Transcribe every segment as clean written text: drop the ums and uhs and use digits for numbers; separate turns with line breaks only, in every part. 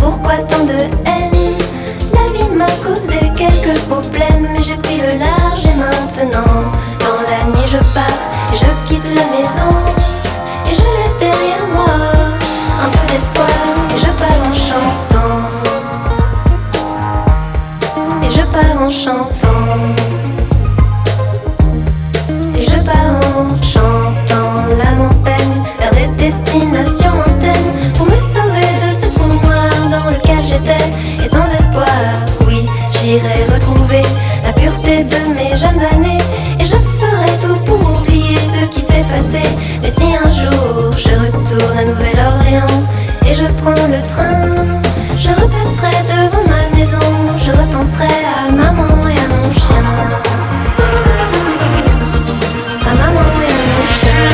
pourquoi tant de haine? La vie m'a causé quelques problèmes, mais j'ai pris le large et maintenant, dans la nuit je pars et je quitte la maison. Et je laisse derrière moi un peu d'espoir et je pars en chantant. Et je pars en chantant. Et je pars en chantant l'âme en peine vers des destinations lointaines pour me sauver de ce trou noir dans lequel j'étais et sans espoir. Oui, j'irai retrouver la pureté de mes jeunes années et je ferai tout pour oublier ce qui s'est passé. Mais si un jour je retourne à Nouvelle-Orléans et je prends le train, je repasserai devant ma maison, je repenserai à maman et à mon chien. À maman et à mon chien.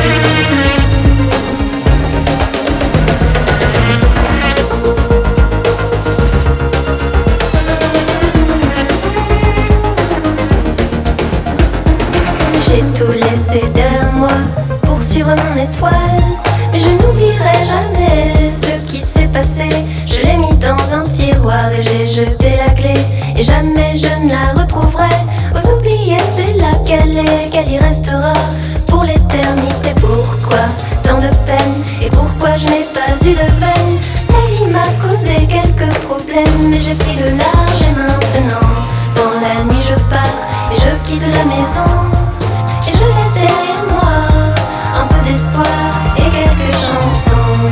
J'ai tout laissé derrière moi pour suivre mon étoile, mais je n'oublierai jamais ce qui s'est passé. Je l'ai mis dans un tiroir et j'ai jeté la clé, et jamais je ne la retrouverai. Aux oubliettes, c'est là qu'elle y restera pour l'éternité. Pourquoi tant de peine et pourquoi je n'ai pas eu de veine? La vie m'a causé quelques problèmes, mais j'ai pris le large et maintenant, dans la nuit je pars et je quitte la maison. Et je laisse derrière moi un peu d'espoir et quelques chansons.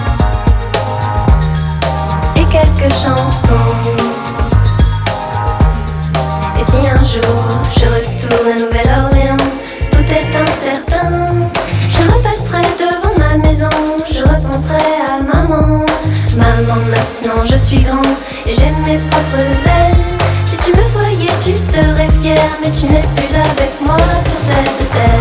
Et quelques chansons. Et si un jour je retourne à Nouvelle-Orléans, tout est incertain. Je repasserai devant ma maison, je repenserai à maman. Maman, maintenant je suis grand et j'ai mes propres ailes. Si tu me voyais, tu serais fier, mais tu n'es plus avec moi sur cette terre.